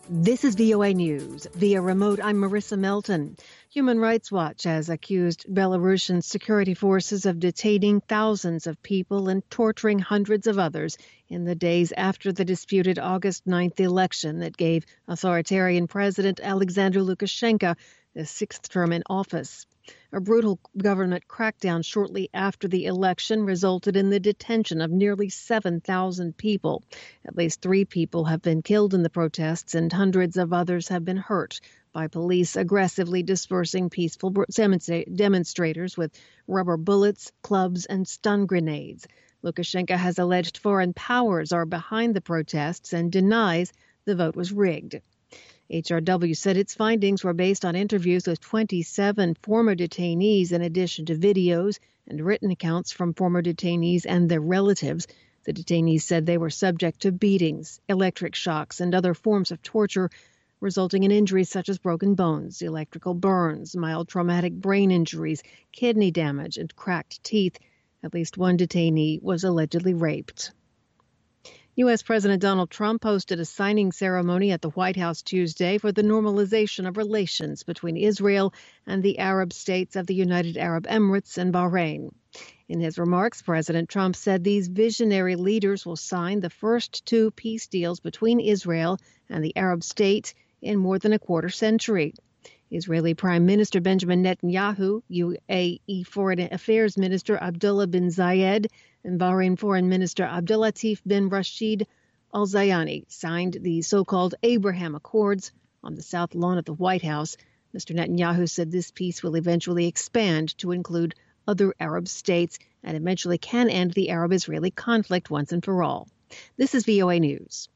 This is VOA News. Via remote, I'm Marissa Melton. Human Rights Watch has accused Belarusian security forces of detaining thousands of people and torturing hundreds of others in the days after the disputed August 9th election that gave authoritarian President Alexander Lukashenko the sixth term in office. A brutal government crackdown shortly after the election resulted in the detention of nearly 7,000 people. At least 3 people have been killed in the protests and hundreds of others have been hurt by police aggressively dispersing peaceful demonstrators with rubber bullets, clubs, and stun grenades. Lukashenko has alleged foreign powers are behind the protests and denies the vote was rigged. HRW said its findings were based on interviews with 27 former detainees in addition to videos and written accounts from former detainees and their relatives. The detainees said they were subject to beatings, electric shocks, and other forms of torture, resulting in injuries such as broken bones, electrical burns, mild traumatic brain injuries, kidney damage, and cracked teeth. At least one detainee was allegedly raped. U.S. President Donald Trump hosted a signing ceremony at the White House Tuesday for the normalization of relations between Israel and the Arab states of the United Arab Emirates and Bahrain. In his remarks, President Trump said these visionary leaders will sign the first 2 peace deals between Israel and the Arab state in more than a quarter century. Israeli Prime Minister Benjamin Netanyahu, UAE Foreign Affairs Minister Abdullah bin Zayed, and Bahrain Foreign Minister Abdulatif bin Rashid Al Zayani signed the so-called Abraham Accords on the South Lawn of the White House. Mr. Netanyahu said this peace will eventually expand to include other Arab states and eventually can end the Arab-Israeli conflict once and for all. This is VOA News.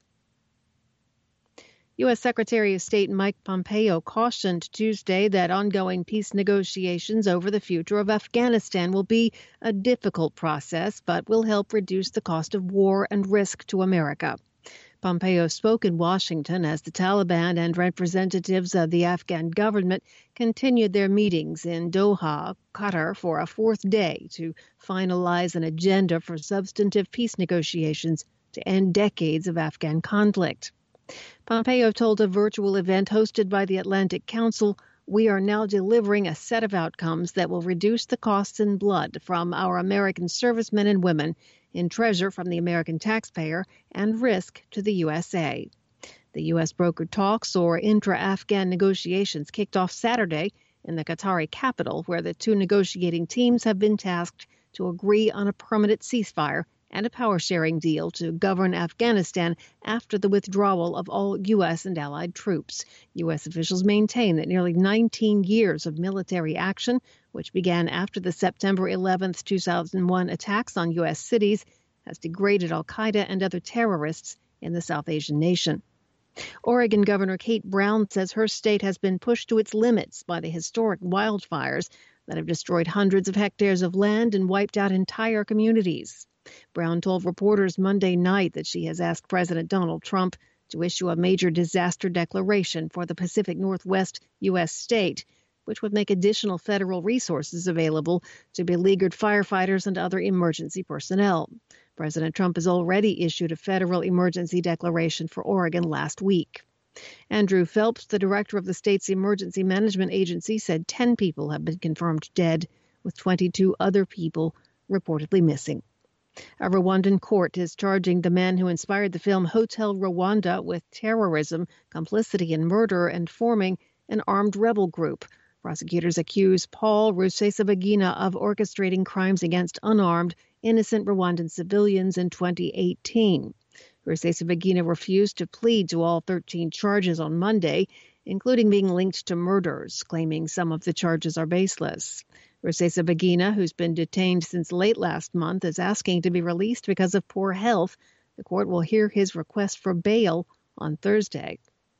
U.S. Secretary of State Mike Pompeo cautioned Tuesday that ongoing peace negotiations over the future of Afghanistan will be a difficult process, but will help reduce the cost of war and risk to America. Pompeo spoke in Washington as the Taliban and representatives of the Afghan government continued their meetings in Doha, Qatar, for a 4th day to finalize an agenda for substantive peace negotiations to end decades of Afghan conflict. Pompeo told a virtual event hosted by the Atlantic Council, "We are now delivering a set of outcomes that will reduce the costs in blood from our American servicemen and women, in treasure from the American taxpayer, and risk to the USA." The U.S. brokered talks or intra-Afghan negotiations kicked off Saturday in the Qatari capital, where the 2 negotiating teams have been tasked to agree on a permanent ceasefire and a power-sharing deal to govern Afghanistan after the withdrawal of all U.S. and allied troops. U.S. officials maintain that nearly 19 years of military action, which began after the September 11, 2001 attacks on U.S. cities, has degraded al-Qaeda and other terrorists in the South Asian nation. Oregon Governor Kate Brown says her state has been pushed to its limits by the historic wildfires that have destroyed hundreds of hectares of land and wiped out entire communities. Brown told reporters Monday night that she has asked President Donald Trump to issue a major disaster declaration for the Pacific Northwest U.S. state, which would make additional federal resources available to beleaguered firefighters and other emergency personnel. President Trump has already issued a federal emergency declaration for Oregon last week. Andrew Phelps, the director of the state's emergency management agency, said 10 people have been confirmed dead, with 22 other people reportedly missing. A Rwandan court is charging the man who inspired the film Hotel Rwanda with terrorism, complicity in murder, and forming an armed rebel group. Prosecutors accuse Paul Rusesabagina of orchestrating crimes against unarmed, innocent Rwandan civilians in 2018. Rusesabagina refused to plead to all 13 charges on Monday, including being linked to murders, claiming some of the charges are baseless. Rusesabagina, who's been detained since late last month, is asking to be released because of poor health. The court will hear his request for bail on Thursday.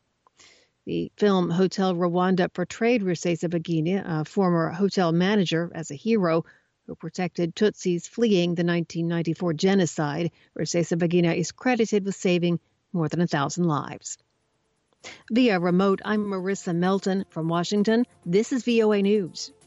The film Hotel Rwanda portrayed Rusesabagina, a former hotel manager, as a hero who protected Tutsis fleeing the 1994 genocide. Rusesabagina is credited with saving more than 1,000 lives. Via remote, I'm Marissa Melton from Washington. This is VOA News.